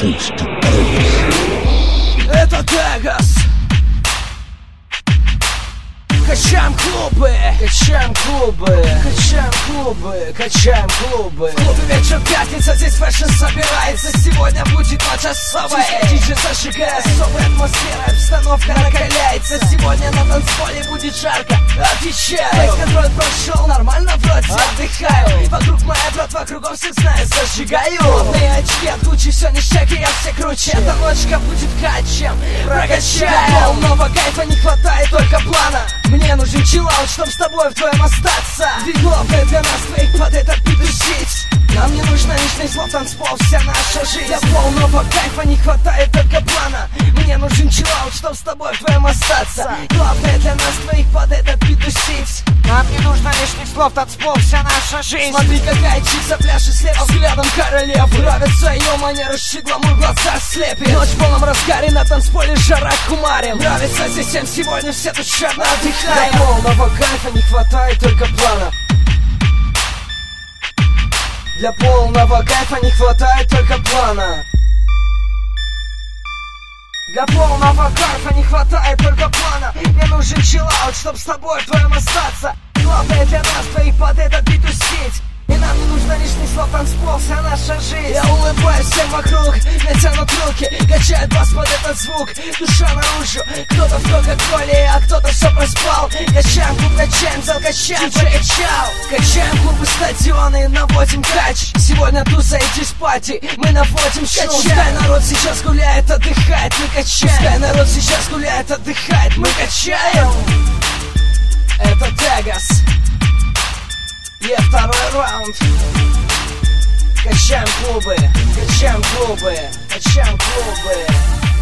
Это Тегас. Качаем клубы, качаем клубы, качаем клубы, качаем клубы. В клубе вечер пятница, здесь фэшн собирается. Сегодня будет ночь особая. Диджей зажигает особая атмосфера, обстановка накаляется. Сегодня на танцполе будет жарко, отвечаю. Контроль прошел, нормально вроде, отдыхаю. Вокруг моя братва, кругом всех знаю, зажигаю. Плотные очки от Гуччи, все ништяк, и я все круче. Эта ночка будет качем, прокачаем. Полного кайфа не хватает только плана. Мне нужен чиллаут, чтоб с тобой вдвоем остаться. Ведь главное для нас двоих под этот бит тусить. Нам не нужно лишних слов, танцпол, вся наша жизнь. Для полного кайфа не хватает только плана. Мне нужен чиллаут, чтоб с тобой вдвоем остаться. Главное для нас двоих под этот бит тусить. Нам не нужно лишних слов, танцпол, вся наша жизнь. Смотри, какая чица пляшет слева взглядом королев. Нравится ее манера, щегла, мой глаза слепит. Ночь в полном разгаре, на танцполе жара кумарим. Нравится здесь всем, сегодня все душевно отдыхаем. Для полного кайфа не хватает только плана. Для полного кайфа не хватает только плана. Для полного кайфа не хватает только плана. Мне нужен чиллаут, чтоб с тобой вдвоем остаться. Главное для нас двоих под этот бит тусить. И нам не нужно лишних слов, танцпол, вся наша жизнь. Я улыбаюсь всем вокруг, мне тянут руки, качает бас под этот звук, душа наружу. Кто-то в кока-коле, а кто-то все проспал. Качаем клуб, качаем зал, качаем, прокачал. Качаем клубы, стадионы, наводим кач. Сегодня туса и диспати, мы наводим шум. Пускай народ сейчас гуляет, отдыхает, мы качаем. Пускай народ сейчас гуляет, отдыхает, мы качаем. Это Тегас. И второй раунд. Качаем клубы, качаем клубы, качаем клубы.